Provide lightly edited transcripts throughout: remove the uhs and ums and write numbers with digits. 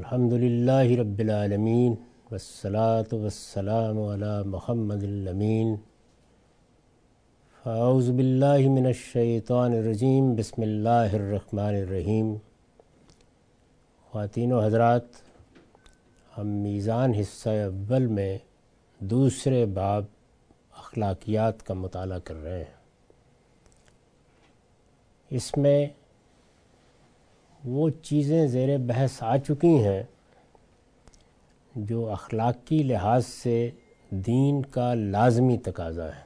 الحمد للہ رب العالمین والصلاة والسلام علی محمد الامین فاعوذ باللہ من الشیطان الرجیم بسم اللہ الرحمن الرحیم۔ خواتین و حضرات، ہم میزان حصہ اول میں دوسرے باب اخلاقیات کا مطالعہ کر رہے ہیں۔ اس میں وہ چیزیں زیر بحث آ چکی ہیں جو اخلاقی لحاظ سے دین کا لازمی تقاضا ہے۔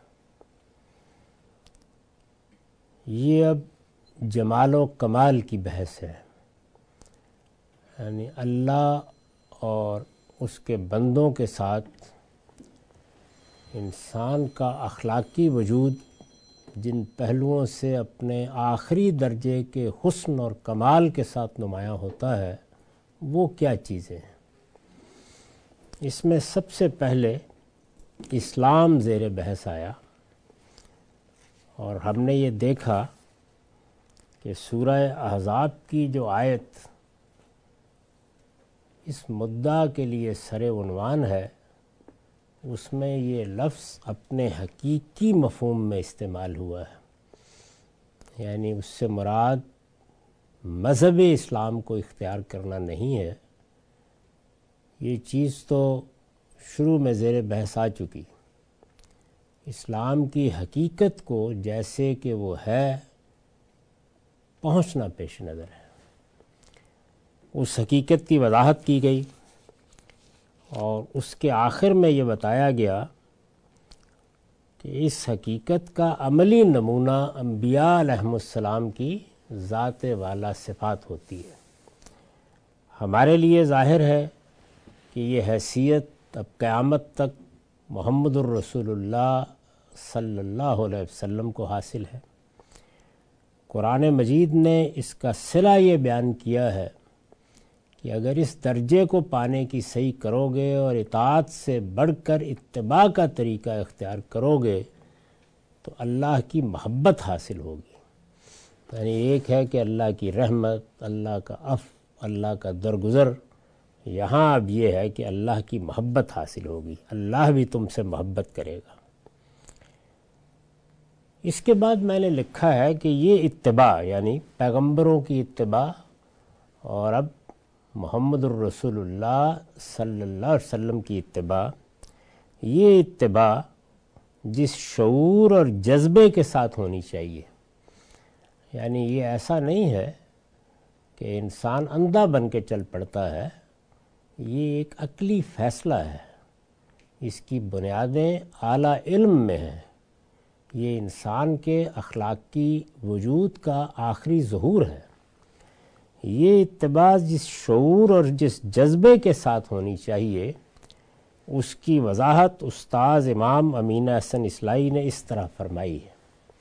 یہ اب جمال و کمال کی بحث ہے، یعنی اللہ اور اس کے بندوں کے ساتھ انسان کا اخلاقی وجود جن پہلوؤں سے اپنے آخری درجے کے حسن اور کمال کے ساتھ نمایاں ہوتا ہے وہ کیا چیزیں ہیں۔ اس میں سب سے پہلے اسلام زیر بحث آیا، اور ہم نے یہ دیکھا کہ سورہ احزاب کی جو آیت اس مدعا کے لیے سر عنوان ہے، اس میں یہ لفظ اپنے حقیقی مفہوم میں استعمال ہوا ہے، یعنی اس سے مراد مذہب اسلام کو اختیار کرنا نہیں ہے۔ یہ چیز تو شروع میں زیر بحث آ چکی۔ اسلام کی حقیقت کو جیسے کہ وہ ہے پہنچنا پیش نظر ہے۔ اس حقیقت کی وضاحت کی گئی، اور اس کے آخر میں یہ بتایا گیا کہ اس حقیقت کا عملی نمونہ انبیاء علیہم السلام کی ذات والا صفات ہوتی ہے۔ ہمارے لیے ظاہر ہے کہ یہ حیثیت اب قیامت تک محمد الرسول اللہ صلی اللہ علیہ وسلم کو حاصل ہے۔ قرآن مجید نے اس کا صلہ یہ بیان کیا ہے کہ اگر اس درجے کو پانے کی صحیح کرو گے اور اطاعت سے بڑھ کر اتباع کا طریقہ اختیار کرو گے تو اللہ کی محبت حاصل ہوگی۔ یعنی ایک ہے کہ اللہ کی رحمت، اللہ کا عفو، اللہ کا درگزر، یہاں اب یہ ہے کہ اللہ کی محبت حاصل ہوگی، اللہ بھی تم سے محبت کرے گا۔ اس کے بعد میں نے لکھا ہے کہ یہ اتباع یعنی پیغمبروں کی اتباع، اور اب محمد الرسول اللہ صلی اللہ علیہ وسلم کی اتباع، یہ اتباع جس شعور اور جذبے کے ساتھ ہونی چاہیے، یعنی یہ ایسا نہیں ہے کہ انسان اندھا بن کے چل پڑتا ہے، یہ ایک عقلی فیصلہ ہے، اس کی بنیادیں اعلیٰ علم میں ہیں، یہ انسان کے اخلاقی وجود کا آخری ظہور ہے۔ یہ اتباع جس شعور اور جس جذبے کے ساتھ ہونی چاہیے، اس کی وضاحت استاذ امام امین احسن اصلاحی نے اس طرح فرمائی ہے۔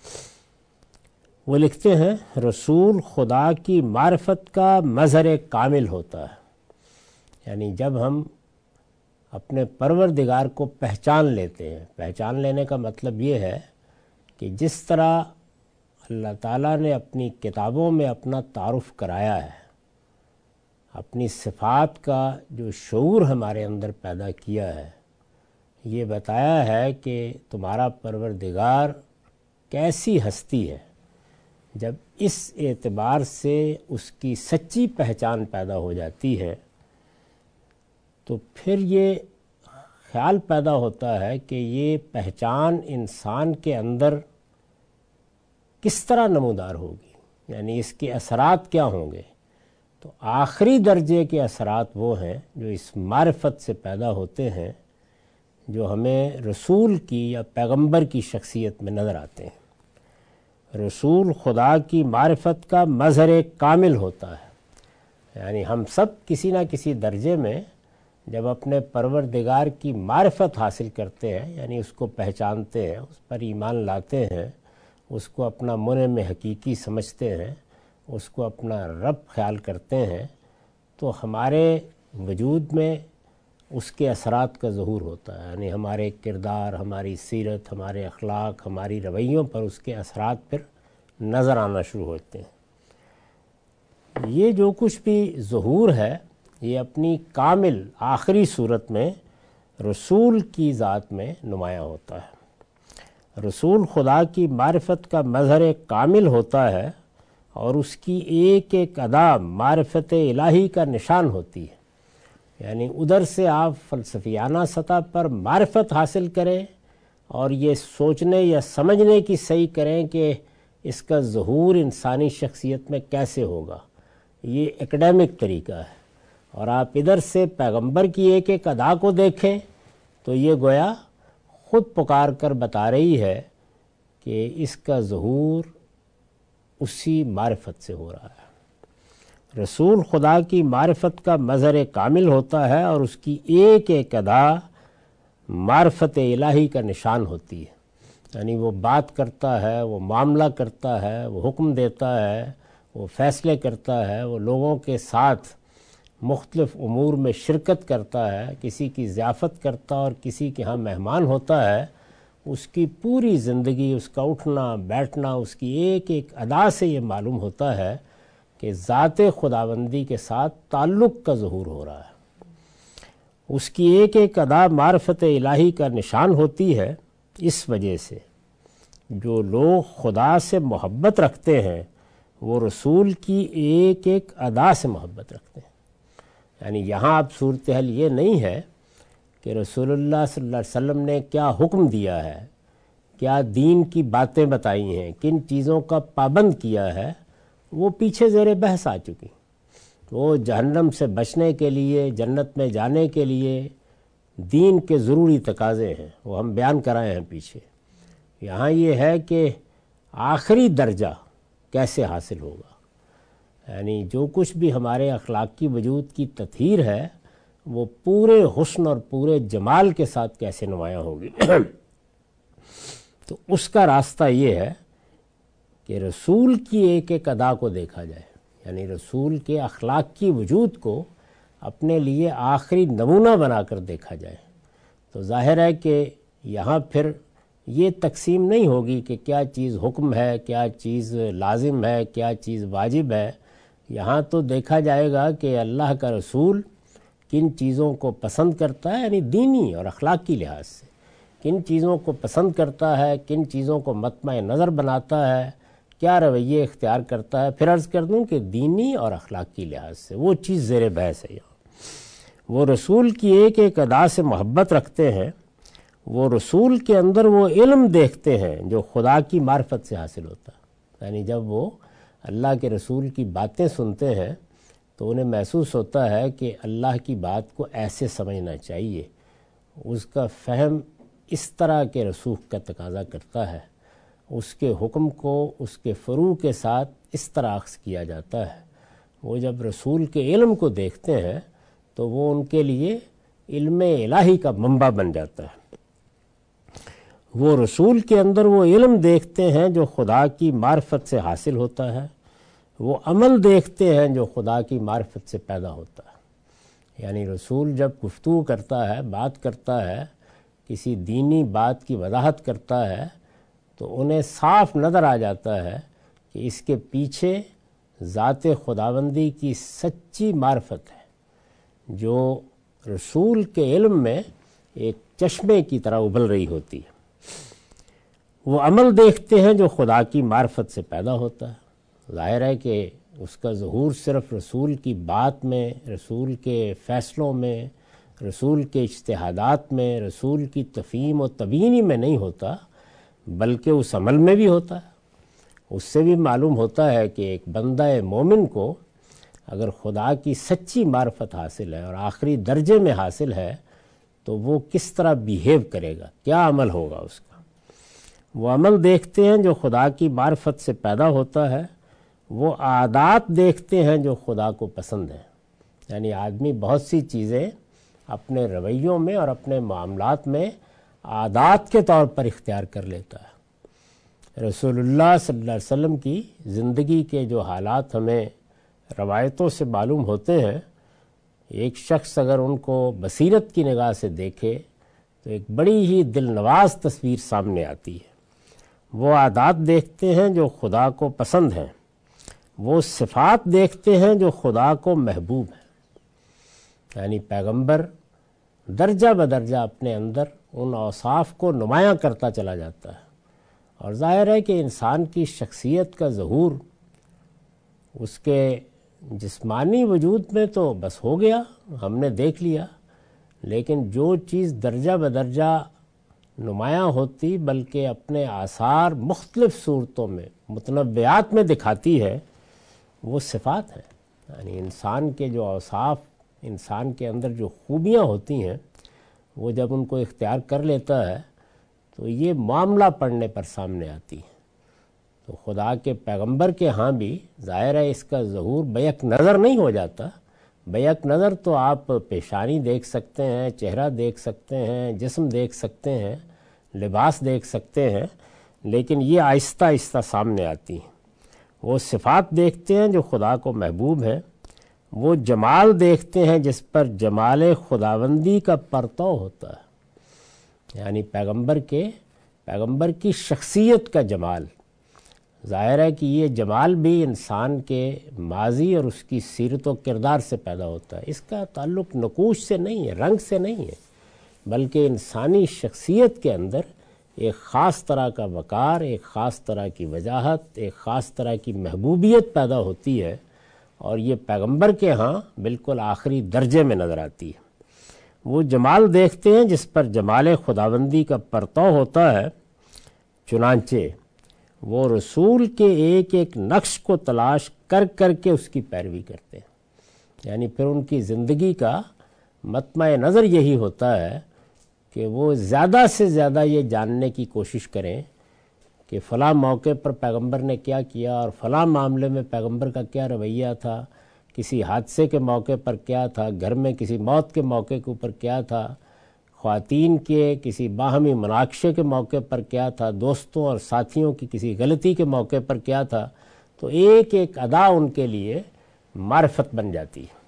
وہ لکھتے ہیں، رسول خدا کی معرفت کا مظہر کامل ہوتا ہے، یعنی جب ہم اپنے پروردگار کو پہچان لیتے ہیں، پہچان لینے کا مطلب یہ ہے کہ جس طرح اللہ تعالیٰ نے اپنی کتابوں میں اپنا تعارف کرایا ہے، اپنی صفات کا جو شعور ہمارے اندر پیدا کیا ہے، یہ بتایا ہے کہ تمہارا پروردگار کیسی ہستی ہے، جب اس اعتبار سے اس کی سچی پہچان پیدا ہو جاتی ہے تو پھر یہ خیال پیدا ہوتا ہے کہ یہ پہچان انسان کے اندر کس طرح نمودار ہوگی، یعنی اس کے اثرات کیا ہوں گے۔ تو آخری درجے کے اثرات وہ ہیں جو اس معرفت سے پیدا ہوتے ہیں، جو ہمیں رسول کی یا پیغمبر کی شخصیت میں نظر آتے ہیں۔ رسول خدا کی معرفت کا مظہر کامل ہوتا ہے، یعنی ہم سب کسی نہ کسی درجے میں جب اپنے پروردگار کی معرفت حاصل کرتے ہیں، یعنی اس کو پہچانتے ہیں، اس پر ایمان لاتے ہیں، اس کو اپنا منعم حقیقی سمجھتے ہیں، اس کو اپنا رب خیال کرتے ہیں، تو ہمارے وجود میں اس کے اثرات کا ظہور ہوتا ہے، یعنی ہمارے کردار، ہماری سیرت، ہمارے اخلاق، ہماری رویوں پر اس کے اثرات پھر نظر آنا شروع ہوتے ہیں۔ یہ جو کچھ بھی ظہور ہے یہ اپنی کامل آخری صورت میں رسول کی ذات میں نمایاں ہوتا ہے۔ رسول خدا کی معرفت کا مظہر کامل ہوتا ہے اور اس کی ایک ایک ادا معرفت الہی کا نشان ہوتی ہے۔ یعنی ادھر سے آپ فلسفیانہ سطح پر معرفت حاصل کریں اور یہ سوچنے یا سمجھنے کی صحیح کریں کہ اس کا ظہور انسانی شخصیت میں کیسے ہوگا، یہ ایکڈیمک طریقہ ہے۔ اور آپ ادھر سے پیغمبر کی ایک ایک ادا کو دیکھیں تو یہ گویا خود پکار کر بتا رہی ہے کہ اس کا ظہور اسی معرفت سے ہو رہا ہے۔ رسول خدا کی معرفت کا مظہر کامل ہوتا ہے اور اس کی ایک ایک ادا معرفت الہی کا نشان ہوتی ہے۔ یعنی وہ بات کرتا ہے، وہ معاملہ کرتا ہے، وہ حکم دیتا ہے، وہ فیصلے کرتا ہے، وہ لوگوں کے ساتھ مختلف امور میں شرکت کرتا ہے، کسی کی ضیافت کرتا اور کسی کے ہاں مہمان ہوتا ہے۔ اس کی پوری زندگی، اس کا اٹھنا بیٹھنا، اس کی ایک ایک ادا سے یہ معلوم ہوتا ہے کہ ذات خداوندی کے ساتھ تعلق کا ظہور ہو رہا ہے۔ اس کی ایک ایک ادا معرفت الہی کا نشان ہوتی ہے۔ اس وجہ سے جو لوگ خدا سے محبت رکھتے ہیں وہ رسول کی ایک ایک ادا سے محبت رکھتے ہیں۔ یعنی یہاں اب صورتحال یہ نہیں ہے کہ رسول اللہ صلی اللہ علیہ وسلم نے کیا حکم دیا ہے، کیا دین کی باتیں بتائی ہیں، کن چیزوں کا پابند کیا ہے، وہ پیچھے زیر بحث آ چکی۔ وہ جہنم سے بچنے کے لیے، جنت میں جانے کے لیے دین کے ضروری تقاضے ہیں، وہ ہم بیان کرائے ہیں پیچھے۔ یہاں یہ ہے کہ آخری درجہ کیسے حاصل ہوگا، یعنی جو کچھ بھی ہمارے اخلاقی وجود کی تطہیر ہے وہ پورے حسن اور پورے جمال کے ساتھ کیسے نمایاں ہوگی۔ تو اس کا راستہ یہ ہے کہ رسول کی ایک ایک ادا کو دیکھا جائے، یعنی رسول کے اخلاق کی وجود کو اپنے لیے آخری نمونہ بنا کر دیکھا جائے۔ تو ظاہر ہے کہ یہاں پھر یہ تقسیم نہیں ہوگی کہ کیا چیز حکم ہے، کیا چیز لازم ہے، کیا چیز واجب ہے۔ یہاں تو دیکھا جائے گا کہ اللہ کا رسول کن چیزوں کو پسند کرتا ہے، یعنی دینی اور اخلاقی لحاظ سے کن چیزوں کو پسند کرتا ہے، کن چیزوں کو مطمع نظر بناتا ہے، کیا رویے اختیار کرتا ہے۔ پھر عرض کر دوں کہ دینی اور اخلاقی لحاظ سے وہ چیز زیر بحث ہے۔ یہاں وہ رسول کی ایک ایک ادا سے محبت رکھتے ہیں، وہ رسول کے اندر وہ علم دیکھتے ہیں جو خدا کی معرفت سے حاصل ہوتا ہے۔ یعنی جب وہ اللہ کے رسول کی باتیں سنتے ہیں تو انہیں محسوس ہوتا ہے کہ اللہ کی بات کو ایسے سمجھنا چاہیے، اس کا فہم اس طرح کے رسوخ کا تقاضا کرتا ہے، اس کے حکم کو اس کے فروع کے ساتھ اس طرح اخذ کیا جاتا ہے۔ وہ جب رسول کے علم کو دیکھتے ہیں تو وہ ان کے لیے علم الہی کا منبع بن جاتا ہے۔ وہ رسول کے اندر وہ علم دیکھتے ہیں جو خدا کی معرفت سے حاصل ہوتا ہے، وہ عمل دیکھتے ہیں جو خدا کی معرفت سے پیدا ہوتا ہے۔ یعنی رسول جب گفتگو کرتا ہے، بات کرتا ہے، کسی دینی بات کی وضاحت کرتا ہے تو انہیں صاف نظر آ جاتا ہے کہ اس کے پیچھے ذات خداوندی کی سچی معرفت ہے جو رسول کے علم میں ایک چشمے کی طرح ابل رہی ہوتی ہے۔ وہ عمل دیکھتے ہیں جو خدا کی معرفت سے پیدا ہوتا ہے۔ ظاہر ہے کہ اس کا ظہور صرف رسول کی بات میں، رسول کے فیصلوں میں، رسول کے اجتہادات میں، رسول کی تفہیم و تبیینی میں نہیں ہوتا، بلکہ اس عمل میں بھی ہوتا ہے۔ اس سے بھی معلوم ہوتا ہے کہ ایک بندہ مومن کو اگر خدا کی سچی معرفت حاصل ہے اور آخری درجے میں حاصل ہے تو وہ کس طرح بیہیو کرے گا، کیا عمل ہوگا اس کا۔ وہ عمل دیکھتے ہیں جو خدا کی معرفت سے پیدا ہوتا ہے، وہ عادات دیکھتے ہیں جو خدا کو پسند ہیں۔ یعنی آدمی بہت سی چیزیں اپنے رویوں میں اور اپنے معاملات میں عادات کے طور پر اختیار کر لیتا ہے۔ رسول اللہ صلی اللہ علیہ وسلم کی زندگی کے جو حالات ہمیں روایتوں سے معلوم ہوتے ہیں، ایک شخص اگر ان کو بصیرت کی نگاہ سے دیکھے تو ایک بڑی ہی دل نواز تصویر سامنے آتی ہے۔ وہ عادات دیکھتے ہیں جو خدا کو پسند ہیں، وہ صفات دیکھتے ہیں جو خدا کو محبوب ہیں۔ یعنی پیغمبر درجہ بدرجہ اپنے اندر ان اوصاف کو نمایاں کرتا چلا جاتا ہے، اور ظاہر ہے کہ انسان کی شخصیت کا ظہور اس کے جسمانی وجود میں تو بس ہو گیا، ہم نے دیکھ لیا، لیکن جو چیز درجہ بدرجہ نمایاں ہوتی بلکہ اپنے آثار مختلف صورتوں میں متنوعات میں دکھاتی ہے، وہ صفات ہیں۔ یعنی انسان کے جو اوصاف، انسان کے اندر جو خوبیاں ہوتی ہیں، وہ جب ان کو اختیار کر لیتا ہے تو یہ معاملہ پڑھنے پر سامنے آتی ہے۔ تو خدا کے پیغمبر کے ہاں بھی ظاہر ہے اس کا ظہور بیک نظر نہیں ہو جاتا۔ بیک نظر تو آپ پیشانی دیکھ سکتے ہیں، چہرہ دیکھ سکتے ہیں، جسم دیکھ سکتے ہیں، لباس دیکھ سکتے ہیں، لیکن یہ آہستہ آہستہ سامنے آتی ہیں۔ وہ صفات دیکھتے ہیں جو خدا کو محبوب ہے، وہ جمال دیکھتے ہیں جس پر جمال خداوندی کا پرتو ہوتا ہے، یعنی پیغمبر کی شخصیت کا جمال۔ ظاہر ہے کہ یہ جمال بھی انسان کے ماضی اور اس کی سیرت و کردار سے پیدا ہوتا ہے، اس کا تعلق نقوش سے نہیں ہے، رنگ سے نہیں ہے، بلکہ انسانی شخصیت کے اندر ایک خاص طرح کا وقار، ایک خاص طرح کی وجاہت، ایک خاص طرح کی محبوبیت پیدا ہوتی ہے، اور یہ پیغمبر کے ہاں بالکل آخری درجے میں نظر آتی ہے۔ وہ جمال دیکھتے ہیں جس پر جمال خداوندی کا پرتو ہوتا ہے، چنانچہ وہ رسول کے ایک ایک نقش کو تلاش کر کر کے اس کی پیروی کرتے ہیں۔ یعنی پھر ان کی زندگی کا مطمع نظر یہی ہوتا ہے کہ وہ زیادہ سے زیادہ یہ جاننے کی کوشش کریں کہ فلاں موقع پر پیغمبر نے کیا کیا، اور فلاں معاملے میں پیغمبر کا کیا رویہ تھا، کسی حادثے کے موقع پر کیا تھا، گھر میں کسی موت کے موقع کے اوپر کیا تھا، خواتین کے کسی باہمی مناقشے کے موقع پر کیا تھا، دوستوں اور ساتھیوں کی کسی غلطی کے موقع پر کیا تھا، تو ایک ایک ادا ان کے لیے معرفت بن جاتی ہے۔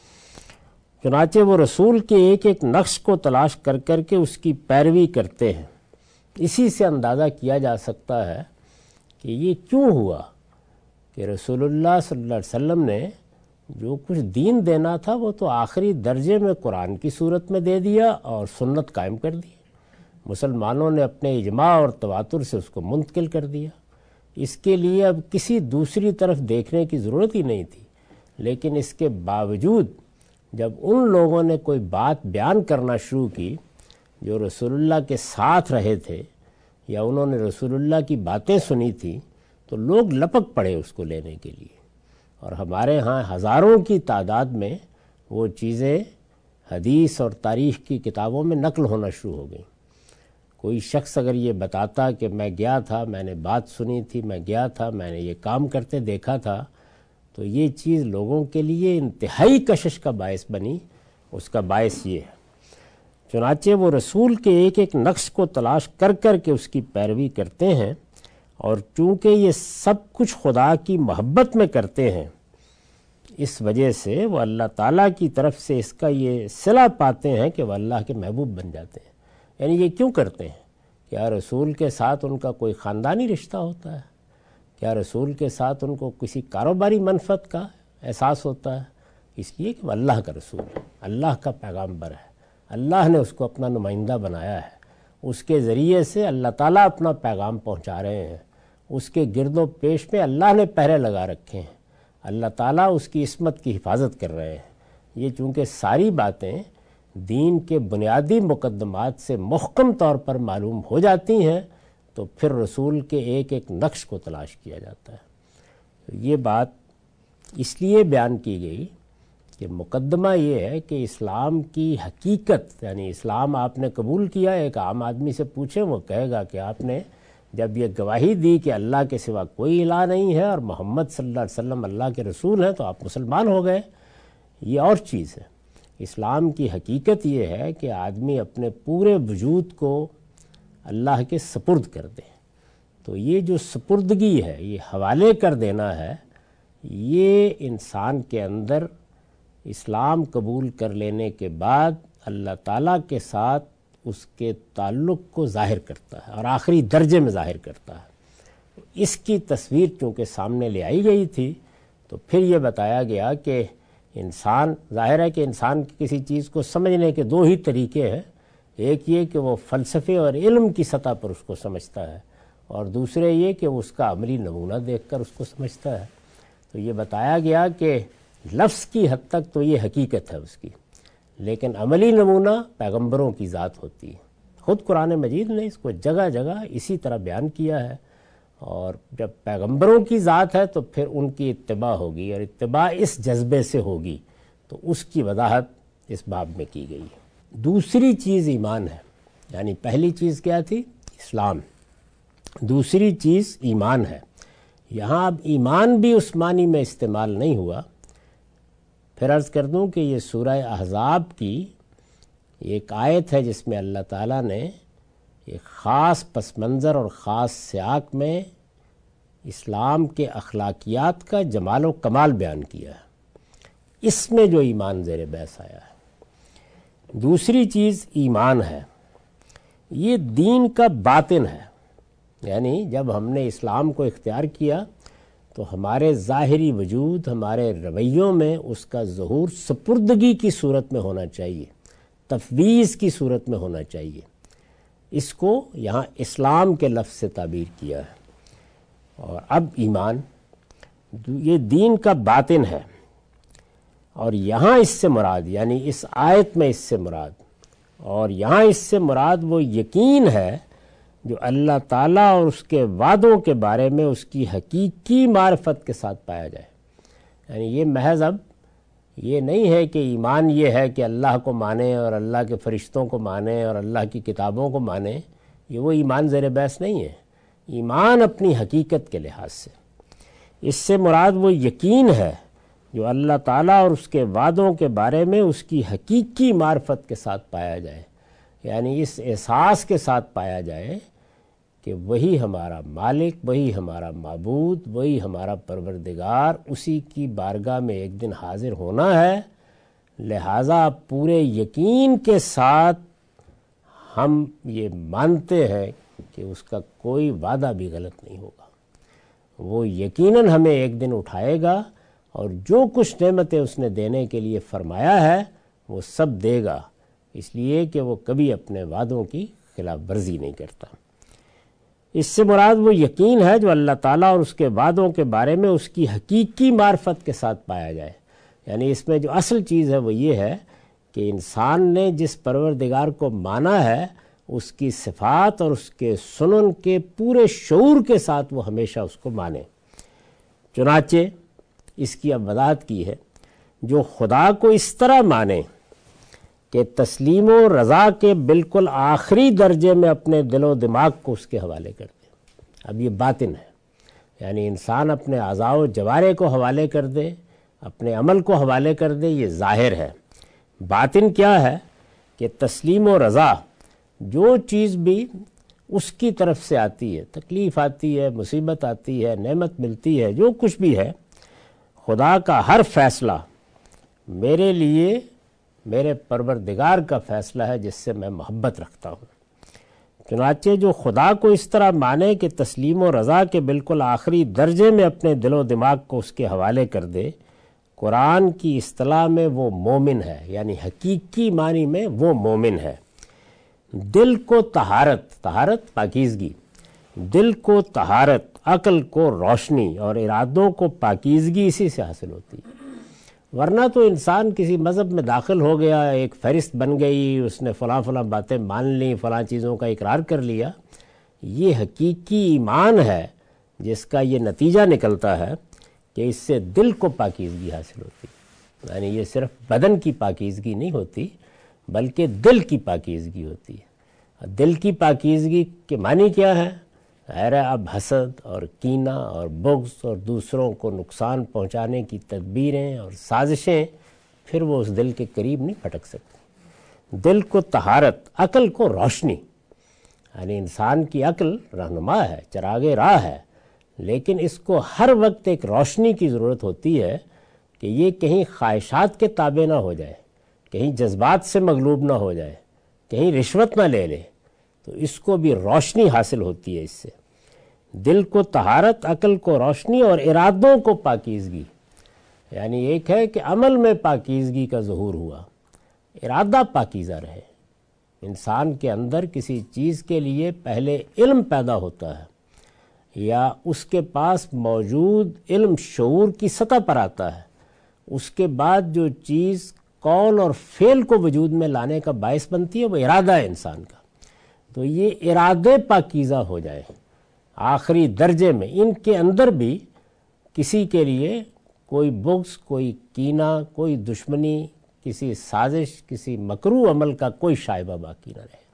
چنانچہ وہ رسول کے ایک ایک نقش کو تلاش کر کر کے اس کی پیروی کرتے ہیں۔ اسی سے اندازہ کیا جا سکتا ہے کہ یہ کیوں ہوا کہ رسول اللہ صلی اللہ علیہ وسلم نے جو کچھ دین دینا تھا وہ تو آخری درجے میں قرآن کی صورت میں دے دیا اور سنت قائم کر دی۔ مسلمانوں نے اپنے اجماع اور تواتر سے اس کو منتقل کر دیا۔ اس کے لیے اب کسی دوسری طرف دیکھنے کی ضرورت ہی نہیں تھی، لیکن اس کے باوجود جب ان لوگوں نے کوئی بات بیان کرنا شروع کی جو رسول اللہ کے ساتھ رہے تھے یا انہوں نے رسول اللہ کی باتیں سنی تھی، تو لوگ لپک پڑے اس کو لینے کے لیے، اور ہمارے ہاں ہزاروں کی تعداد میں وہ چیزیں حدیث اور تاریخ کی کتابوں میں نقل ہونا شروع ہو گئیں۔ کوئی شخص اگر یہ بتاتا کہ میں گیا تھا، میں نے بات سنی تھی، میں گیا تھا، میں نے یہ کام کرتے دیکھا تھا، تو یہ چیز لوگوں کے لیے انتہائی کشش کا باعث بنی۔ اس کا باعث یہ ہے، چنانچہ وہ رسول کے ایک ایک نقش کو تلاش کر کر کے اس کی پیروی کرتے ہیں، اور چونکہ یہ سب کچھ خدا کی محبت میں کرتے ہیں، اس وجہ سے وہ اللہ تعالیٰ کی طرف سے اس کا یہ صلہ پاتے ہیں کہ وہ اللہ کے محبوب بن جاتے ہیں۔ یعنی یہ کیوں کرتے ہیں؟ کیا رسول کے ساتھ ان کا کوئی خاندانی رشتہ ہوتا ہے؟ کیا رسول کے ساتھ ان کو کسی کاروباری منفعت کا احساس ہوتا ہے؟ اس لیے کہ وہ اللہ کا رسول ہے، اللہ کا پیغامبر ہے، اللہ نے اس کو اپنا نمائندہ بنایا ہے، اس کے ذریعے سے اللہ تعالیٰ اپنا پیغام پہنچا رہے ہیں، اس کے گرد و پیش میں اللہ نے پہرے لگا رکھے ہیں، اللہ تعالیٰ اس کی عصمت کی حفاظت کر رہے ہیں۔ یہ چونکہ ساری باتیں دین کے بنیادی مقدمات سے محکم طور پر معلوم ہو جاتی ہیں، تو پھر رسول کے ایک ایک نقش کو تلاش کیا جاتا ہے۔ یہ بات اس لیے بیان کی گئی کہ مقدمہ یہ ہے کہ اسلام کی حقیقت، یعنی اسلام آپ نے قبول کیا، ایک عام آدمی سے پوچھیں وہ کہے گا کہ آپ نے جب یہ گواہی دی کہ اللہ کے سوا کوئی الہ نہیں ہے اور محمد صلی اللہ علیہ وسلم اللہ کے رسول ہیں، تو آپ مسلمان ہو گئے۔ یہ اور چیز ہے۔ اسلام کی حقیقت یہ ہے کہ آدمی اپنے پورے وجود کو اللہ کے سپرد کر دے۔ تو یہ جو سپردگی ہے، یہ حوالے کر دینا ہے، یہ انسان کے اندر اسلام قبول کر لینے کے بعد اللہ تعالیٰ کے ساتھ اس کے تعلق کو ظاہر کرتا ہے اور آخری درجے میں ظاہر کرتا ہے۔ اس کی تصویر چونکہ سامنے لے آئی گئی تھی، تو پھر یہ بتایا گیا کہ انسان، ظاہر ہے کہ انسان کی کسی چیز کو سمجھنے کے دو ہی طریقے ہیں، ایک یہ کہ وہ فلسفے اور علم کی سطح پر اس کو سمجھتا ہے، اور دوسرے یہ کہ وہ اس کا عملی نمونہ دیکھ کر اس کو سمجھتا ہے۔ تو یہ بتایا گیا کہ لفظ کی حد تک تو یہ حقیقت ہے اس کی، لیکن عملی نمونہ پیغمبروں کی ذات ہوتی ہے۔ خود قرآن مجید نے اس کو جگہ جگہ اسی طرح بیان کیا ہے، اور جب پیغمبروں کی ذات ہے تو پھر ان کی اتباع ہوگی، اور اتباع اس جذبے سے ہوگی، تو اس کی وضاحت اس باب میں کی گئی ہے۔ دوسری چیز ایمان ہے، یعنی پہلی چیز کیا تھی؟ اسلام، دوسری چیز ایمان ہے۔ یہاں اب ایمان بھی اس معنی میں استعمال نہیں ہوا۔ پھر عرض کر دوں کہ یہ سورہ احزاب کی ایک آیت ہے جس میں اللہ تعالیٰ نے ایک خاص پس منظر اور خاص سیاق میں اسلام کے اخلاقیات کا جمال و کمال بیان کیا ہے، اس میں جو ایمان زیر بحث آیا ہے۔ دوسری چیز ایمان ہے، یہ دین کا باطن ہے، یعنی جب ہم نے اسلام کو اختیار کیا تو ہمارے ظاہری وجود، ہمارے رویوں میں اس کا ظہور سپردگی کی صورت میں ہونا چاہیے، تفویض کی صورت میں ہونا چاہیے۔ اس کو یہاں اسلام کے لفظ سے تعبیر کیا ہے۔ اور اب ایمان یہ دین کا باطن ہے، اور یہاں اس سے مراد، یعنی اس آیت میں اس سے مراد، اور یہاں اس سے مراد وہ یقین ہے جو اللہ تعالیٰ اور اس کے وعدوں کے بارے میں اس کی حقیقی معرفت کے ساتھ پایا جائے۔ یعنی یہ محض اب یہ نہیں ہے کہ ایمان یہ ہے کہ اللہ کو مانیں اور اللہ کے فرشتوں کو مانیں اور اللہ کی کتابوں کو مانیں، یہ وہ ایمان زیر بحث نہیں ہے۔ ایمان اپنی حقیقت کے لحاظ سے اس سے مراد وہ یقین ہے جو اللہ تعالیٰ اور اس کے وعدوں کے بارے میں اس کی حقیقی معرفت کے ساتھ پایا جائے، یعنی اس احساس کے ساتھ پایا جائے کہ وہی ہمارا مالک، وہی ہمارا معبود، وہی ہمارا پروردگار، اسی کی بارگاہ میں ایک دن حاضر ہونا ہے، لہٰذا پورے یقین کے ساتھ ہم یہ مانتے ہیں کہ اس کا کوئی وعدہ بھی غلط نہیں ہوگا، وہ یقیناً ہمیں ایک دن اٹھائے گا، اور جو کچھ نعمتیں اس نے دینے کے لیے فرمایا ہے وہ سب دے گا، اس لیے کہ وہ کبھی اپنے وعدوں کی خلاف ورزی نہیں کرتا۔ اس سے مراد وہ یقین ہے جو اللہ تعالیٰ اور اس کے وعدوں کے بارے میں اس کی حقیقی معرفت کے ساتھ پایا جائے۔ یعنی اس میں جو اصل چیز ہے وہ یہ ہے کہ انسان نے جس پروردگار کو مانا ہے اس کی صفات اور اس کے سنن کے پورے شعور کے ساتھ وہ ہمیشہ اس کو مانے۔ چنانچہ اس کی اب وضاحت کی ہے، جو خدا کو اس طرح مانے کہ تسلیم و رضا کے بالکل آخری درجے میں اپنے دل و دماغ کو اس کے حوالے کر دے۔ اب یہ باطن ہے، یعنی انسان اپنے اعضاء و جوارح کو حوالے کر دے، اپنے عمل کو حوالے کر دے، یہ ظاہر ہے۔ باطن کیا ہے کہ تسلیم و رضا، جو چیز بھی اس کی طرف سے آتی ہے، تکلیف آتی ہے، مصیبت آتی ہے، نعمت ملتی ہے، جو کچھ بھی ہے، خدا کا ہر فیصلہ میرے لیے میرے پروردگار کا فیصلہ ہے جس سے میں محبت رکھتا ہوں۔ چنانچہ جو خدا کو اس طرح مانے کہ تسلیم و رضا کے بالکل آخری درجے میں اپنے دل و دماغ کو اس کے حوالے کر دے، قرآن کی اصطلاح میں وہ مومن ہے، یعنی حقیقی معنی میں وہ مومن ہے۔ دل کو طہارت پاکیزگی، دل کو طہارت، عقل کو روشنی اور ارادوں کو پاکیزگی اسی سے حاصل ہوتی ہے۔ ورنہ تو انسان کسی مذہب میں داخل ہو گیا، ایک فہرست بن گئی، اس نے فلاں باتیں مان لیں، فلاں چیزوں کا اقرار کر لیا، یہ حقیقی ایمان ہے جس کا یہ نتیجہ نکلتا ہے کہ اس سے دل کو پاکیزگی حاصل ہوتی ہے۔ یعنی یہ صرف بدن کی پاکیزگی نہیں ہوتی بلکہ دل کی پاکیزگی ہوتی ہے۔ دل کی پاکیزگی کے معنی کیا ہے؟ اب حسد اور کینہ اور بغض اور دوسروں کو نقصان پہنچانے کی تدبیریں اور سازشیں، پھر وہ اس دل کے قریب نہیں پھٹک سکتی۔ دل کو طہارت، عقل کو روشنی، یعنی انسان کی عقل رہنما ہے، چراغ راہ ہے، لیکن اس کو ہر وقت ایک روشنی کی ضرورت ہوتی ہے کہ یہ کہیں خواہشات کے تابع نہ ہو جائے، کہیں جذبات سے مغلوب نہ ہو جائے، کہیں رشوت نہ لے لے، تو اس کو بھی روشنی حاصل ہوتی ہے اس سے۔ دل کو طہارت، عقل کو روشنی اور ارادوں کو پاکیزگی، یعنی ایک ہے کہ عمل میں پاکیزگی کا ظہور ہوا، ارادہ پاکیزہ رہے، انسان کے اندر کسی چیز کے لیے پہلے علم پیدا ہوتا ہے یا اس کے پاس موجود علم شعور کی سطح پر آتا ہے، اس کے بعد جو چیز قول اور فعل کو وجود میں لانے کا باعث بنتی ہے وہ ارادہ ہے انسان کا۔ تو یہ ارادے پاکیزہ ہو جائیں آخری درجے میں، ان کے اندر بھی کسی کے لیے کوئی بغض، کوئی کینہ، کوئی دشمنی، کسی سازش، کسی مکروہ عمل کا کوئی شائبہ باقی نہ رہے۔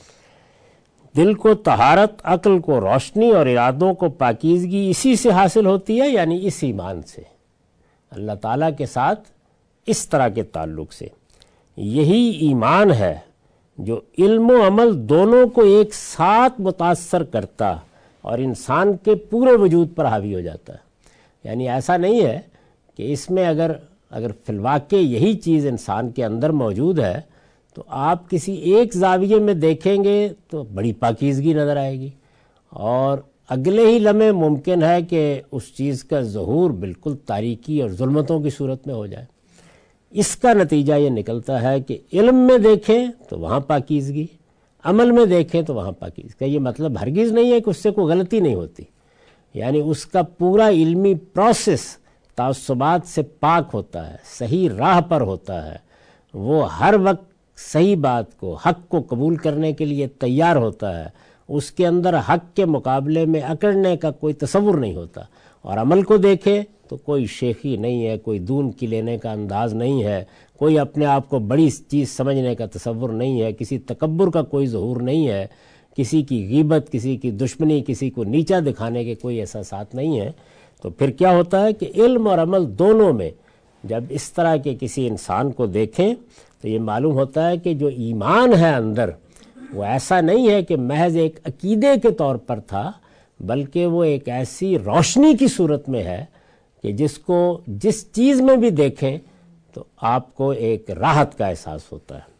دل کو طہارت، عقل کو روشنی اور ارادوں کو پاکیزگی اسی سے حاصل ہوتی ہے، یعنی اس ایمان سے، اللہ تعالیٰ کے ساتھ اس طرح کے تعلق سے۔ یہی ایمان ہے جو علم و عمل دونوں کو ایک ساتھ متاثر کرتا اور انسان کے پورے وجود پر حاوی ہو جاتا ہے۔ یعنی ایسا نہیں ہے کہ اس میں اگر فی الواقع یہی چیز انسان کے اندر موجود ہے تو آپ کسی ایک زاویے میں دیکھیں گے تو بڑی پاکیزگی نظر آئے گی، اور اگلے ہی لمحے ممکن ہے کہ اس چیز کا ظہور بالکل تاریکی اور ظلمتوں کی صورت میں ہو جائے۔ اس کا نتیجہ یہ نکلتا ہے کہ علم میں دیکھیں تو وہاں پاکیزگی، عمل میں دیکھیں تو وہاں پاکیزگی کا یہ مطلب ہرگز نہیں ہے کہ اس سے کوئی غلطی نہیں ہوتی، یعنی اس کا پورا علمی پروسیس تعصبات سے پاک ہوتا ہے، صحیح راہ پر ہوتا ہے، وہ ہر وقت صحیح بات کو، حق کو قبول کرنے کے لیے تیار ہوتا ہے، اس کے اندر حق کے مقابلے میں اکڑنے کا کوئی تصور نہیں ہوتا۔ اور عمل کو دیکھے تو کوئی شیخی نہیں ہے، کوئی دون کی لینے کا انداز نہیں ہے، کوئی اپنے آپ کو بڑی چیز سمجھنے کا تصور نہیں ہے، کسی تکبر کا کوئی ظہور نہیں ہے، کسی کی غیبت، کسی کی دشمنی، کسی کو نیچا دکھانے کے کوئی احساسات نہیں ہیں۔ تو پھر کیا ہوتا ہے کہ علم اور عمل دونوں میں جب اس طرح کے کسی انسان کو دیکھیں تو یہ معلوم ہوتا ہے کہ جو ایمان ہے اندر وہ ایسا نہیں ہے کہ محض ایک عقیدے کے طور پر تھا، بلکہ وہ ایک ایسی روشنی کی صورت میں ہے کہ جس کو جس چیز میں بھی دیکھیں تو آپ کو ایک راحت کا احساس ہوتا ہے۔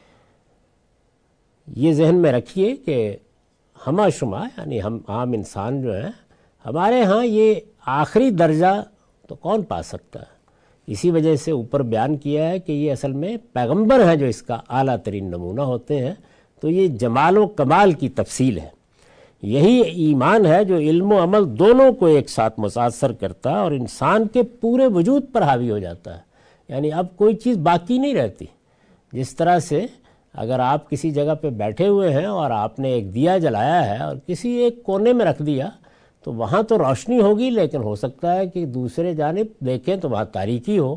یہ ذہن میں رکھیے کہ ہمہ شمہ یعنی ہم عام انسان جو ہیں، ہمارے ہاں یہ آخری درجہ تو کون پا سکتا ہے؟ اسی وجہ سے اوپر بیان کیا ہے کہ یہ اصل میں پیغمبر ہیں جو اس کا اعلیٰ ترین نمونہ ہوتے ہیں، تو یہ جمال و کمال کی تفصیل ہے۔ یہی ایمان ہے جو علم و عمل دونوں کو ایک ساتھ متاثر کرتا ہے اور انسان کے پورے وجود پر حاوی ہو جاتا ہے، یعنی اب کوئی چیز باقی نہیں رہتی۔ جس طرح سے اگر آپ کسی جگہ پہ بیٹھے ہوئے ہیں اور آپ نے ایک دیا جلایا ہے اور کسی ایک کونے میں رکھ دیا تو وہاں تو روشنی ہوگی، لیکن ہو سکتا ہے کہ دوسرے جانب دیکھیں تو وہاں تاریکی ہو۔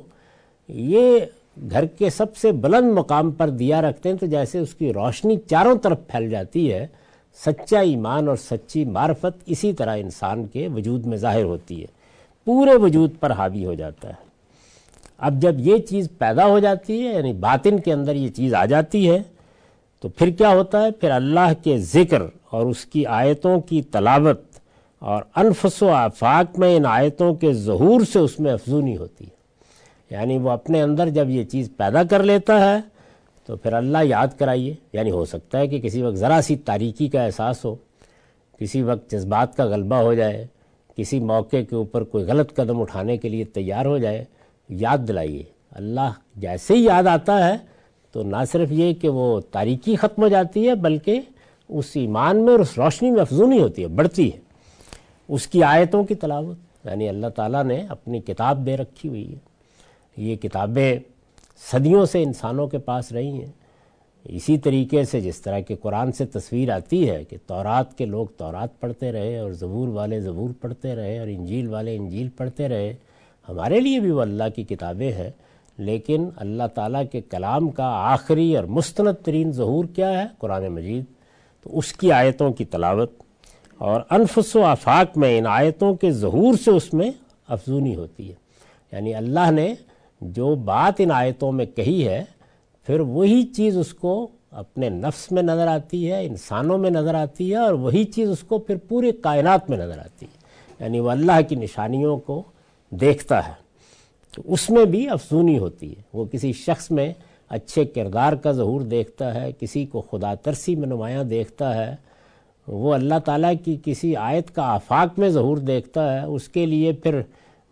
یہ گھر کے سب سے بلند مقام پر دیا رکھتے ہیں تو جیسے اس کی روشنی چاروں طرف پھیل جاتی ہے، سچا ایمان اور سچی معرفت اسی طرح انسان کے وجود میں ظاہر ہوتی ہے، پورے وجود پر حاوی ہو جاتا ہے۔ اب جب یہ چیز پیدا ہو جاتی ہے، یعنی باطن کے اندر یہ چیز آ جاتی ہے، تو پھر کیا ہوتا ہے؟ پھر اللہ کے ذکر اور اس کی آیتوں کی تلاوت اور انفس و آفاق میں ان آیتوں کے ظہور سے اس میں افزونی ہوتی ہے۔ یعنی وہ اپنے اندر جب یہ چیز پیدا کر لیتا ہے تو پھر اللہ یاد کرائیے، یعنی ہو سکتا ہے کہ کسی وقت ذرا سی تاریکی کا احساس ہو، کسی وقت جذبات کا غلبہ ہو جائے، کسی موقع کے اوپر کوئی غلط قدم اٹھانے کے لیے تیار ہو جائے، یاد دلائیے۔ اللہ جیسے ہی یاد آتا ہے تو نہ صرف یہ کہ وہ تاریکی ختم ہو جاتی ہے، بلکہ اس ایمان میں اور اس روشنی میں افزونی ہوتی ہے، بڑھتی ہے۔ اس کی آیتوں کی تلاوت، یعنی اللہ تعالیٰ نے اپنی کتاب دے رکھی ہوئی ہے، یہ کتابیں صدیوں سے انسانوں کے پاس رہی ہیں۔ اسی طریقے سے جس طرح کہ قرآن سے تصویر آتی ہے کہ تورات کے لوگ تورات پڑھتے رہے اور زبور والے زبور پڑھتے رہے اور انجیل والے انجیل پڑھتے رہے، ہمارے لیے بھی وہ اللہ کی کتابیں ہیں، لیکن اللہ تعالیٰ کے کلام کا آخری اور مستند ترین ظہور کیا ہے؟ قرآن مجید۔ تو اس کی آیتوں کی تلاوت اور انفس و آفاق میں ان آیتوں کے ظہور سے اس میں افزونی ہوتی ہے، یعنی اللہ نے جو بات ان آیتوں میں کہی ہے پھر وہی چیز اس کو اپنے نفس میں نظر آتی ہے، انسانوں میں نظر آتی ہے، اور وہی چیز اس کو پھر پورے کائنات میں نظر آتی ہے، یعنی وہ اللہ کی نشانیوں کو دیکھتا ہے تو اس میں بھی افزونی ہوتی ہے۔ وہ کسی شخص میں اچھے کردار کا ظہور دیکھتا ہے، کسی کو خدا ترسی میں نمایاں دیکھتا ہے، وہ اللہ تعالیٰ کی کسی آیت کا آفاق میں ظہور دیکھتا ہے، اس کے لیے پھر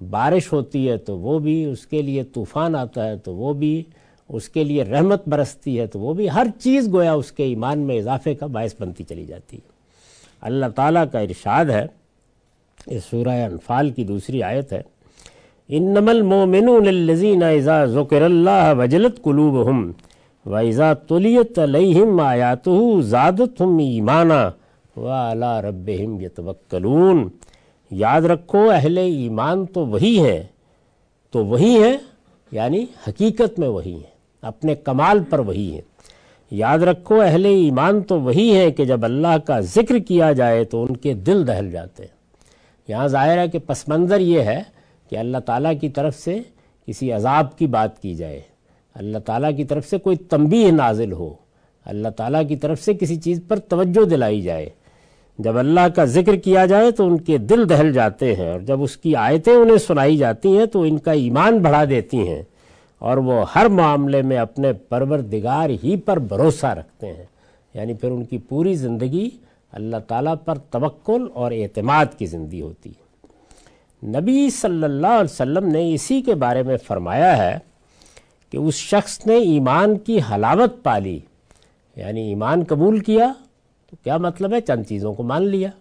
بارش ہوتی ہے تو وہ بھی، اس کے لیے طوفان آتا ہے تو وہ بھی، اس کے لیے رحمت برستی ہے تو وہ بھی، ہر چیز گویا اس کے ایمان میں اضافے کا باعث بنتی چلی جاتی ہے۔ اللہ تعالیٰ کا ارشاد ہے، یہ سورہ انفال کی دوسری آیت ہے، انما المؤمنون الذین اذا ذکر اللہ وجلت قلوبہم واذا تلیت علیہم آیاتہ زادتہم ایمانا وعلی ربہم یتوکلون۔ یاد رکھو اہل ایمان تو وہی ہیں، یعنی حقیقت میں وہی ہیں، اپنے کمال پر وہی ہیں۔ یاد رکھو اہل ایمان تو وہی ہیں کہ جب اللہ کا ذکر کیا جائے تو ان کے دل دہل جاتے ہیں۔ یہاں ظاہر ہے کہ پس منظر یہ ہے کہ اللہ تعالیٰ کی طرف سے کسی عذاب کی بات کی جائے، اللہ تعالیٰ کی طرف سے کوئی تنبیہ نازل ہو، اللہ تعالیٰ کی طرف سے کسی چیز پر توجہ دلائی جائے۔ جب اللہ کا ذکر کیا جائے تو ان کے دل دہل جاتے ہیں، اور جب اس کی آیتیں انہیں سنائی جاتی ہیں تو ان کا ایمان بڑھا دیتی ہیں، اور وہ ہر معاملے میں اپنے پروردگار ہی پر بھروسہ رکھتے ہیں، یعنی پھر ان کی پوری زندگی اللہ تعالیٰ پر توکل اور اعتماد کی زندگی ہوتی ہے۔ نبی صلی اللہ علیہ وسلم نے اسی کے بارے میں فرمایا ہے کہ اس شخص نے ایمان کی حلاوت پالی، یعنی ایمان قبول کیا تو کیا مطلب ہے، چند چیزوں کو مان لیا،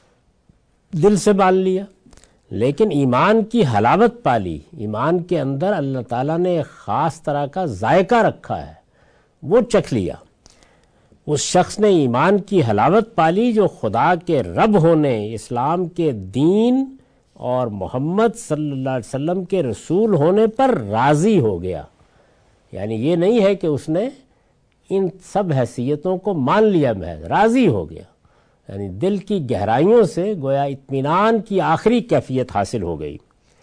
دل سے مان لیا، لیکن ایمان کی حلاوت پالی، ایمان کے اندر اللہ تعالیٰ نے ایک خاص طرح کا ذائقہ رکھا ہے، وہ چکھ لیا۔ اس شخص نے ایمان کی حلاوت پالی جو خدا کے رب ہونے، اسلام کے دین اور محمد صلی اللہ علیہ وسلم کے رسول ہونے پر راضی ہو گیا۔ یعنی یہ نہیں ہے کہ اس نے ان سب حیثیتوں کو مان لیا، محض راضی ہو گیا، یعنی دل کی گہرائیوں سے گویا اطمینان کی آخری کیفیت حاصل ہو گئی۔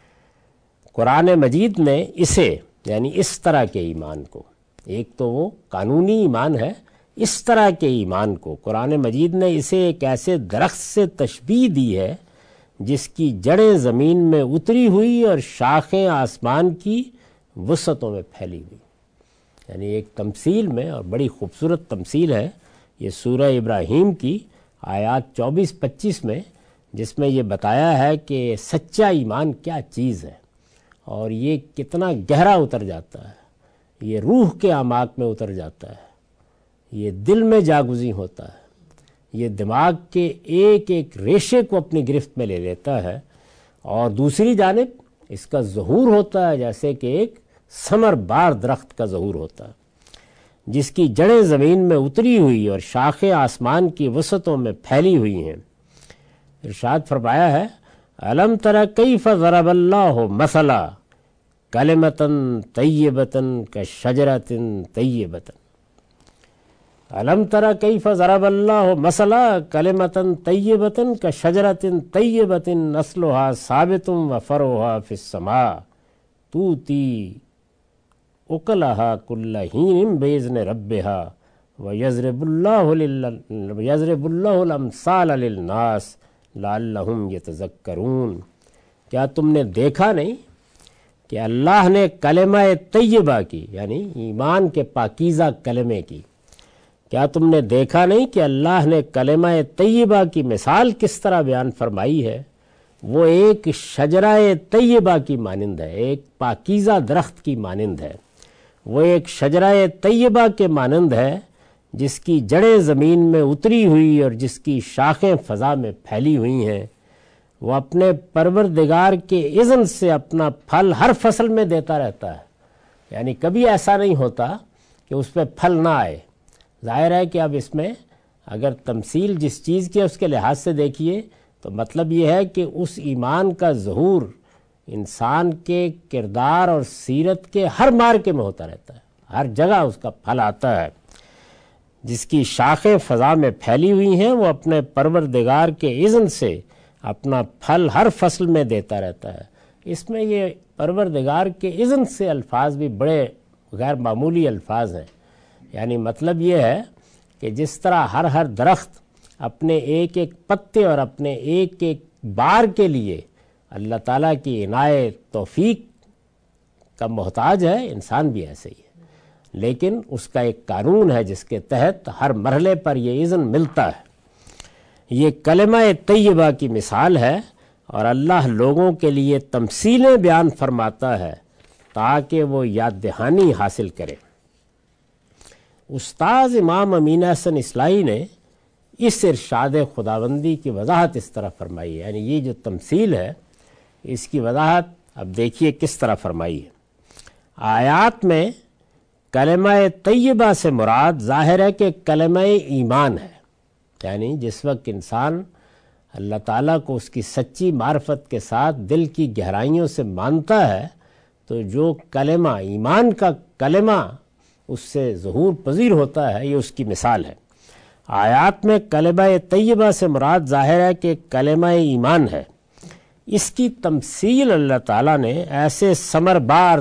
قرآن مجید نے اسے، یعنی اس طرح کے ایمان کو، ایک تو وہ قانونی ایمان ہے، اس طرح کے ایمان کو قرآن مجید نے اسے ایک ایسے درخت سے تشبیہ دی ہے جس کی جڑیں زمین میں اتری ہوئی اور شاخیں آسمان کی وسعتوں میں پھیلی ہوئی۔ یعنی ایک تمثیل میں، اور بڑی خوبصورت تمثیل ہے یہ سورہ ابراہیم کی آیات 24-25 میں، جس میں یہ بتایا ہے کہ سچا ایمان کیا چیز ہے، اور یہ کتنا گہرا اتر جاتا ہے، یہ روح کے اعماق میں اتر جاتا ہے، یہ دل میں جاگزیں ہوتا ہے، یہ دماغ کے ایک ایک ریشے کو اپنی گرفت میں لے لیتا ہے، اور دوسری جانب اس کا ظہور ہوتا ہے جیسے کہ ایک ثمر بار درخت کا ظہور ہوتا ہے جس کی جڑیں زمین میں اتری ہوئی اور شاخیں آسمان کی وسعتوں میں پھیلی ہوئی ہیں۔ ارشاد فرمایا ہے، الم تر کیف ضرب اللہ مثلا کلمۃ طیبۃ کشجرۃ طیبۃ۔ الم تر کیف ضرب اللہ مثلا کلمۃ طیبۃ کشجرۃ طیبۃ اصلها ثابت وفرعها فی السماء تؤتی اکلها کل حین باذن ربها ویضرب اللہ الامثال للناس لعلہم یتذکرون۔ کیا تم نے دیکھا نہیں کہ اللہ نے کلمہ طیبہ کی، یعنی ایمان کے پاکیزہ کلمے کی، کیا تم نے دیکھا نہیں کہ اللہ نے کلمہ طیبہ کی مثال کس طرح بیان فرمائی ہے؟ وہ ایک شجرہ طیبہ کی مانند ہے، ایک پاکیزہ درخت کی مانند ہے، وہ ایک شجرہ طیبہ کے مانند ہے جس کی جڑیں زمین میں اتری ہوئی اور جس کی شاخیں فضا میں پھیلی ہوئی ہیں۔ وہ اپنے پروردگار کے اذن سے اپنا پھل ہر فصل میں دیتا رہتا ہے، یعنی کبھی ایسا نہیں ہوتا کہ اس پہ پھل نہ آئے۔ ظاہر ہے کہ اب اس میں اگر تمثیل جس چیز کی اس کے لحاظ سے دیکھیے تو مطلب یہ ہے کہ اس ایمان کا ظہور انسان کے کردار اور سیرت کے ہر مارکے میں ہوتا رہتا ہے، ہر جگہ اس کا پھل آتا ہے۔ جس کی شاخیں فضا میں پھیلی ہوئی ہیں وہ اپنے پروردگار کے اذن سے اپنا پھل ہر فصل میں دیتا رہتا ہے۔ اس میں یہ پروردگار کے اذن سے الفاظ بھی بڑے غیر معمولی الفاظ ہیں، یعنی مطلب یہ ہے کہ جس طرح ہر درخت اپنے ایک ایک پتے اور اپنے ایک ایک بار کے لیے اللہ تعالیٰ کی عنایت توفیق کا محتاج ہے، انسان بھی ایسے ہی ہے، لیکن اس کا ایک قانون ہے جس کے تحت ہر مرحلے پر یہ اذن ملتا ہے۔ یہ کلمہ طیبہ کی مثال ہے، اور اللہ لوگوں کے لیے تمثیلیں بیان فرماتا ہے تاکہ وہ یاد دہانی حاصل کرے۔ استاذ امام امین احسن اصلاحی نے اس ارشاد خداوندی کی وضاحت اس طرح فرمائی ہے، یعنی یہ جو تمثیل ہے اس کی وضاحت اب دیکھیے کس طرح فرمائی ہے۔ آیات میں کلمہ طیبہ سے مراد ظاہر ہے کہ کلمہ ایمان ہے، یعنی جس وقت انسان اللہ تعالیٰ کو اس کی سچی معرفت کے ساتھ دل کی گہرائیوں سے مانتا ہے تو جو کلمہ ایمان کا کلمہ اس سے ظہور پذیر ہوتا ہے، یہ اس کی مثال ہے۔ آیات میں کلمہ طیبہ سے مراد ظاہر ہے کہ کلمہ ایمان ہے۔ اس کی تمثیل اللہ تعالیٰ نے ایسے ثمربار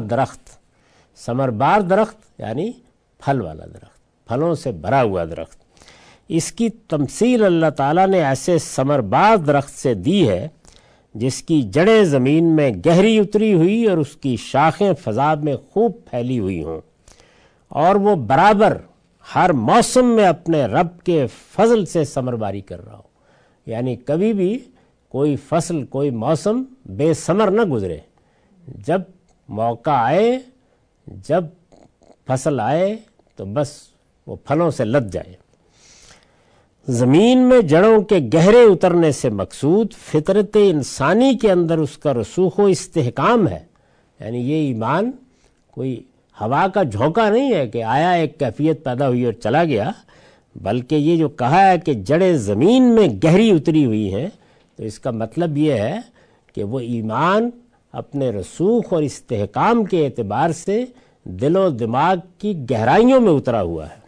درخت یعنی پھل والا درخت، پھلوں سے بھرا ہوا درخت، اس کی تمثیل اللہ تعالیٰ نے ایسے ثمربار درخت سے دی ہے جس کی جڑیں زمین میں گہری اتری ہوئی اور اس کی شاخیں فضا میں خوب پھیلی ہوئی ہوں، اور وہ برابر ہر موسم میں اپنے رب کے فضل سے ثمرباری کر رہا ہو، یعنی کبھی بھی کوئی فصل کوئی موسم بے ثمر نہ گزرے، جب موقع آئے، جب فصل آئے تو بس وہ پھلوں سے لد جائے۔ زمین میں جڑوں کے گہرے اترنے سے مقصود فطرت انسانی کے اندر اس کا رسوخ و استحکام ہے، یعنی یہ ایمان کوئی ہوا کا جھونکا نہیں ہے کہ آیا ایک کیفیت پیدا ہوئی اور چلا گیا، بلکہ یہ جو کہا ہے کہ جڑیں زمین میں گہری اتری ہوئی ہیں تو اس کا مطلب یہ ہے کہ وہ ایمان اپنے رسوخ اور استحکام کے اعتبار سے دل و دماغ کی گہرائیوں میں اترا ہوا ہے۔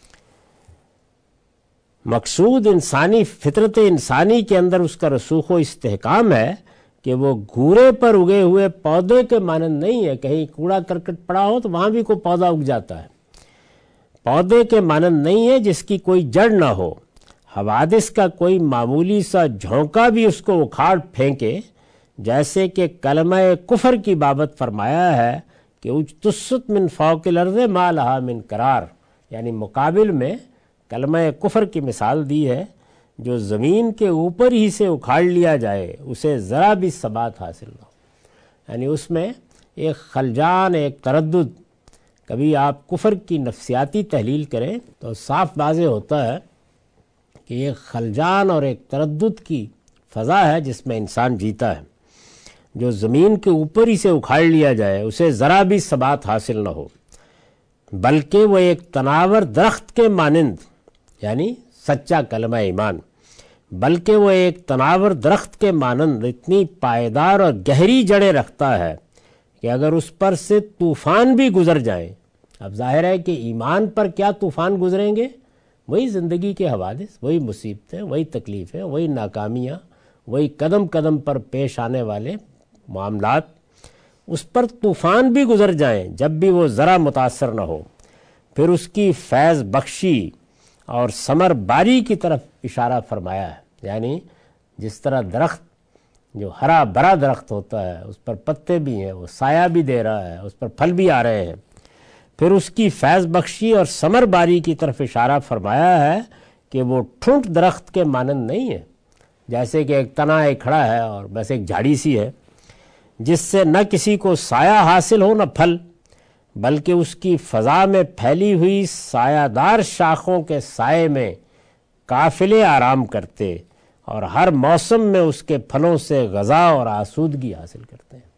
مقصود انسانی فطرت انسانی کے اندر اس کا رسوخ و استحکام ہے کہ وہ گھورے پر اگے ہوئے پودے کے مانند نہیں ہے، کہیں کوڑا کرکٹ پڑا ہو تو وہاں بھی کوئی پودا اگ جاتا ہے، پودے کے مانند نہیں ہے جس کی کوئی جڑ نہ ہو، حوادث کا کوئی معمولی سا جھونکا بھی اس کو اکھاڑ پھینکے، جیسے کہ کلمہ کفر کی بابت فرمایا ہے کہ اجتثت من فوق الارض ما لہا من قرار، یعنی مقابل میں کلمہ کفر کی مثال دی ہے، جو زمین کے اوپر ہی سے اکھاڑ لیا جائے اسے ذرا بھی ثبات حاصل نہ ہو، یعنی اس میں ایک خلجان، ایک تردد۔ کبھی آپ کفر کی نفسیاتی تحلیل کریں تو صاف واضح ہوتا ہے کہ ایک خلجان اور ایک تردد کی فضا ہے جس میں انسان جیتا ہے، جو زمین کے اوپر ہی سے اکھاڑ لیا جائے اسے ذرا بھی ثبات حاصل نہ ہو، بلکہ وہ ایک تناور درخت کے مانند، یعنی سچا کلمہ ایمان، بلکہ وہ ایک تناور درخت کے مانند اتنی پائیدار اور گہری جڑیں رکھتا ہے کہ اگر اس پر سے طوفان بھی گزر جائیں، اب ظاہر ہے کہ ایمان پر کیا طوفان گزریں گے؟ وہی زندگی کے حوادث، وہی مصیبتیں، وہی تکلیفیں، وہی ناکامیاں، وہی قدم قدم پر پیش آنے والے معاملات، اس پر طوفان بھی گزر جائیں جب بھی وہ ذرا متاثر نہ ہو، پھر اس کی فیض بخشی اور ثمر باری کی طرف اشارہ فرمایا ہے، یعنی جس طرح درخت جو ہرا بھرا درخت ہوتا ہے اس پر پتے بھی ہیں، وہ سایہ بھی دے رہا ہے، اس پر پھل بھی آ رہے ہیں، پھر اس کی فیض بخشی اور ثمر باری کی طرف اشارہ فرمایا ہے کہ وہ ٹھونٹ درخت کے مانند نہیں ہے، جیسے کہ ایک تنا ایک کھڑا ہے اور بس ایک جھاڑی سی ہے، جس سے نہ کسی کو سایہ حاصل ہو نہ پھل، بلکہ اس کی فضا میں پھیلی ہوئی سایہ دار شاخوں کے سائے میں قافلے آرام کرتے اور ہر موسم میں اس کے پھلوں سے غذا اور آسودگی حاصل کرتے ہیں۔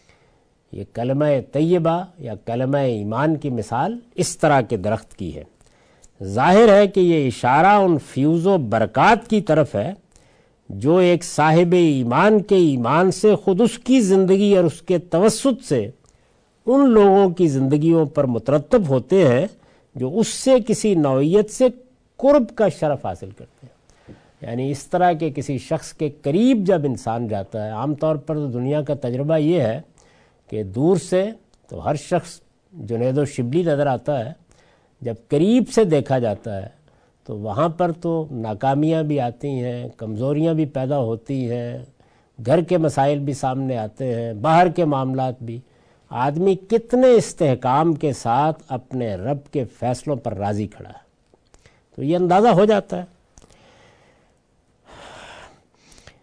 یہ کلمہ طیبہ یا کلمہ ایمان کی مثال اس طرح کے درخت کی ہے۔ ظاہر ہے کہ یہ اشارہ ان فیوز و برکات کی طرف ہے جو ایک صاحب ایمان کے ایمان سے خود اس کی زندگی اور اس کے توسط سے ان لوگوں کی زندگیوں پر مترتب ہوتے ہیں جو اس سے کسی نوعیت سے قرب کا شرف حاصل کرتے ہیں، یعنی اس طرح کے کسی شخص کے قریب جب انسان جاتا ہے، عام طور پر تو دنیا کا تجربہ یہ ہے کہ دور سے تو ہر شخص جنید و شبلی نظر آتا ہے، جب قریب سے دیکھا جاتا ہے تو وہاں پر تو ناکامیاں بھی آتی ہیں، کمزوریاں بھی پیدا ہوتی ہیں، گھر کے مسائل بھی سامنے آتے ہیں، باہر کے معاملات بھی۔ آدمی کتنے استحکام کے ساتھ اپنے رب کے فیصلوں پر راضی کھڑا ہے، تو یہ اندازہ ہو جاتا ہے۔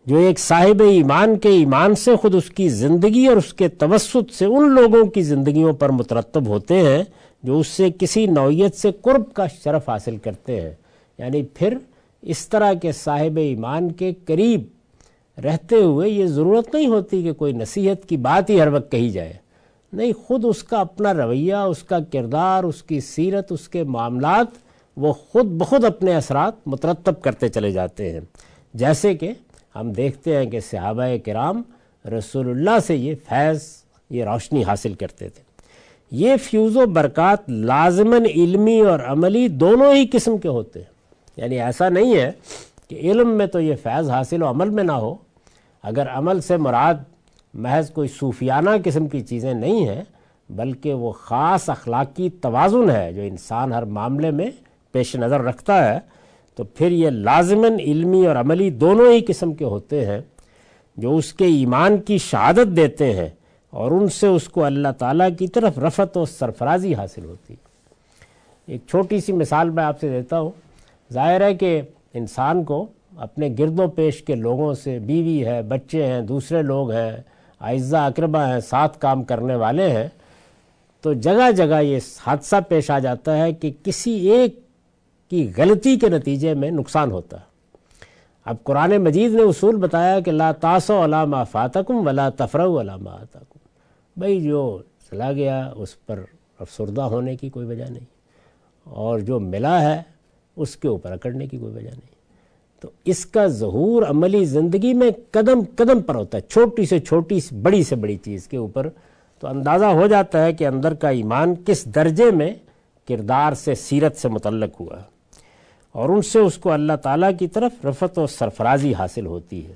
جو ایک صاحب ایمان کے ایمان سے خود اس کی زندگی اور اس کے توسط سے ان لوگوں کی زندگیوں پر مترتب ہوتے ہیں جو اس سے کسی نوعیت سے قرب کا شرف حاصل کرتے ہیں. یعنی پھر اس طرح کے صاحب ایمان کے قریب رہتے ہوئے یہ ضرورت نہیں ہوتی کہ کوئی نصیحت کی بات ہی ہر وقت کہی جائے. نہیں، خود اس کا اپنا رویہ، اس کا کردار، اس کی سیرت، اس کے معاملات وہ خود بخود اپنے اثرات مترتب کرتے چلے جاتے ہیں. جیسے کہ ہم دیکھتے ہیں کہ صحابہ کرام رسول اللہ سے یہ فیض، یہ روشنی حاصل کرتے تھے. یہ فیوز و برکات لازماً علمی اور عملی دونوں ہی قسم کے ہوتے ہیں. یعنی ایسا نہیں ہے کہ علم میں تو یہ فیض حاصل ہو، عمل میں نہ ہو. اگر عمل سے مراد محض کوئی صوفیانہ قسم کی چیزیں نہیں ہیں، بلکہ وہ خاص اخلاقی توازن ہے جو انسان ہر معاملے میں پیش نظر رکھتا ہے، تو پھر یہ لازماً علمی اور عملی دونوں ہی قسم کے ہوتے ہیں جو اس کے ایمان کی شہادت دیتے ہیں اور ان سے اس کو اللہ تعالیٰ کی طرف رفعت و سرفرازی حاصل ہوتی ہے. ایک چھوٹی سی مثال میں آپ سے دیتا ہوں. ظاہر ہے کہ انسان کو اپنے گرد و پیش کے لوگوں سے، بیوی ہے، بچے ہیں، دوسرے لوگ ہیں، اعزاء اقربا ہیں، ساتھ کام کرنے والے ہیں، تو جگہ جگہ یہ حادثہ پیش آ جاتا ہے کہ کسی ایک کی غلطی کے نتیجے میں نقصان ہوتا ہے. اب قرآن مجید نے اصول بتایا کہ لا تاسوا علی ما فاتکم ولا تفرحوا علی ما آتاکم. بھئی جو چلا گیا اس پر افسردہ ہونے کی کوئی وجہ نہیں، اور جو ملا ہے اس کے اوپر اکڑنے کی کوئی وجہ نہیں. تو اس کا ظہور عملی زندگی میں قدم قدم پر ہوتا ہے، چھوٹی سے چھوٹی بڑی سے بڑی چیز کے اوپر. تو اندازہ ہو جاتا ہے کہ اندر کا ایمان کس درجے میں کردار سے، سیرت سے متعلق ہوا ہے، اور ان سے اس کو اللہ تعالیٰ کی طرف رفعت و سرفرازی حاصل ہوتی ہے.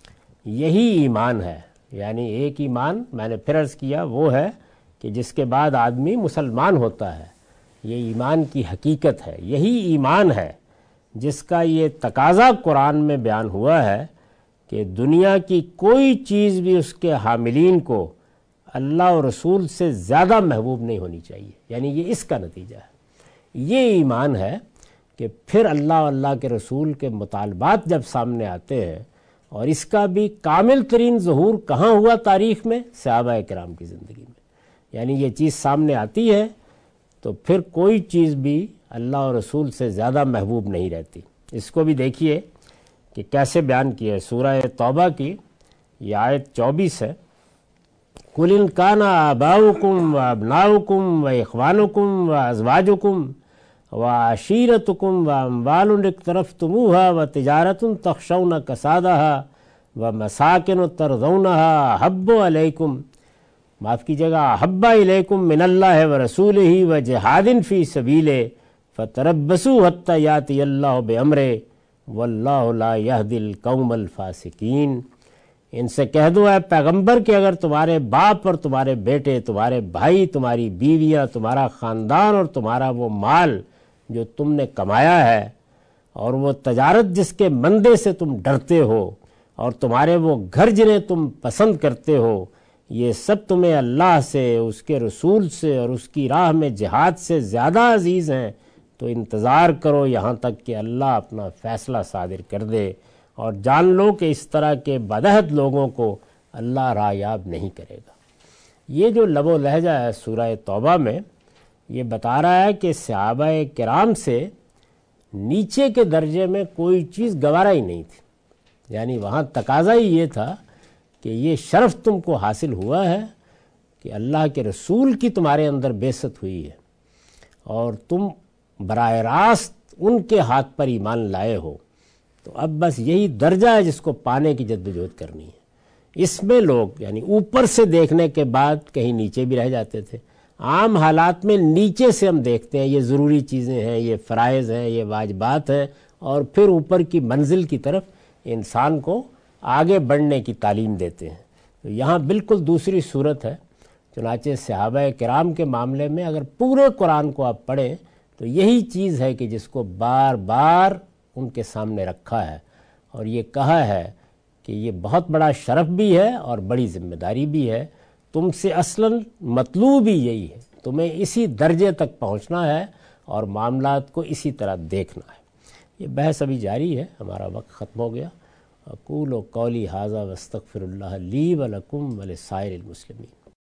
یہی ایمان ہے. یعنی ایک ایمان میں نے پھر عرض کیا وہ ہے کہ جس کے بعد آدمی مسلمان ہوتا ہے. یہ ایمان کی حقیقت ہے. یہی ایمان ہے جس کا یہ تقاضا قرآن میں بیان ہوا ہے کہ دنیا کی کوئی چیز بھی اس کے حاملین کو اللہ اور رسول سے زیادہ محبوب نہیں ہونی چاہیے. یعنی یہ اس کا نتیجہ ہے. یہ ایمان ہے کہ پھر اللہ اور اللہ کے رسول کے مطالبات جب سامنے آتے ہیں، اور اس کا بھی کامل ترین ظہور کہاں ہوا تاریخ میں؟ صحابہ کرام کی زندگی میں. یعنی یہ چیز سامنے آتی ہے تو پھر کوئی چیز بھی اللہ اور رسول سے زیادہ محبوب نہیں رہتی. اس کو بھی دیکھیے کہ کیسے بیان کیا ہے. سورہ توبہ کی یہ آیت 24 ہے. قُلْ إِنْ كَانَ آبَاؤُكُمْ وَأَبْنَاؤُكُمْ وَإِخْوَانُكُمْ وَأَزْوَاجُكُمْ وَعَشِيرَتُكُمْ وَأَمْوَالٌ اقْتَرَفْتُمُوهَا وَتِجَارَةٌ تَخْشَوْنَ كَسَادَهَا وَمَسَاكِنُ تَرْضَوْنَهَا أَحَبُّ عَلَيْكُمْ، معاف کیجیے گا، أَحَبَّ إِلَيْكُمْ مِنَ اللَّهِ وَرَسُولِهِ وَجِهَادٍ فِي سَبِيلِهِ فَتَرَبَّصُوا حَتَّى يَأْتِيَ اللَّهُ بِأَمْرِهِ وَاللَّهُ لَا يَهْدِي الْقَوْمَ الْفَاسِقِينَ. ان سے کہہ دو اے پیغمبر کہ اگر تمہارے باپ اور تمہارے بیٹے، تمہارے بھائی، تمہاری بیویاں، تمہارا خاندان اور تمہارا وہ مال جو تم نے کمایا ہے، اور وہ تجارت جس کے مندے سے تم ڈرتے ہو، اور تمہارے وہ گھر جنہیں تم پسند کرتے ہو، یہ سب تمہیں اللہ سے، اس کے رسول سے اور اس کی راہ میں جہاد سے زیادہ عزیز ہیں، تو انتظار کرو یہاں تک کہ اللہ اپنا فیصلہ صادر کر دے، اور جان لو کہ اس طرح کے بدعہد لوگوں کو اللہ رایاب نہیں کرے گا. یہ جو لب و لہجہ ہے سورہ توبہ میں، یہ بتا رہا ہے کہ صحابہ کرام سے نیچے کے درجے میں کوئی چیز گوارا ہی نہیں تھی. یعنی وہاں تقاضا ہی یہ تھا کہ یہ شرف تم کو حاصل ہوا ہے کہ اللہ کے رسول کی تمہارے اندر بعثت ہوئی ہے، اور تم براہ راست ان کے ہاتھ پر ایمان لائے ہو. تو اب بس یہی درجہ ہے جس کو پانے کی جدوجہد کرنی ہے. اس میں لوگ یعنی اوپر سے دیکھنے کے بعد کہیں نیچے بھی رہ جاتے تھے. عام حالات میں نیچے سے ہم دیکھتے ہیں یہ ضروری چیزیں ہیں، یہ فرائض ہیں، یہ واجبات ہیں، اور پھر اوپر کی منزل کی طرف انسان کو آگے بڑھنے کی تعلیم دیتے ہیں. تو یہاں بالکل دوسری صورت ہے. چنانچہ صحابہ کرام کے معاملے میں اگر پورے قرآن کو آپ پڑھیں تو یہی چیز ہے کہ جس کو بار بار ان کے سامنے رکھا ہے، اور یہ کہا ہے کہ یہ بہت بڑا شرف بھی ہے اور بڑی ذمہ داری بھی ہے. تم سے اصلاً مطلوب ہی یہی ہے، تمہیں اسی درجے تک پہنچنا ہے اور معاملات کو اسی طرح دیکھنا ہے. یہ بحث ابھی جاری ہے، ہمارا وقت ختم ہو گیا، اقول قولی ھذا واستغفر اللہ لی ولکم ولسائر المسلمین.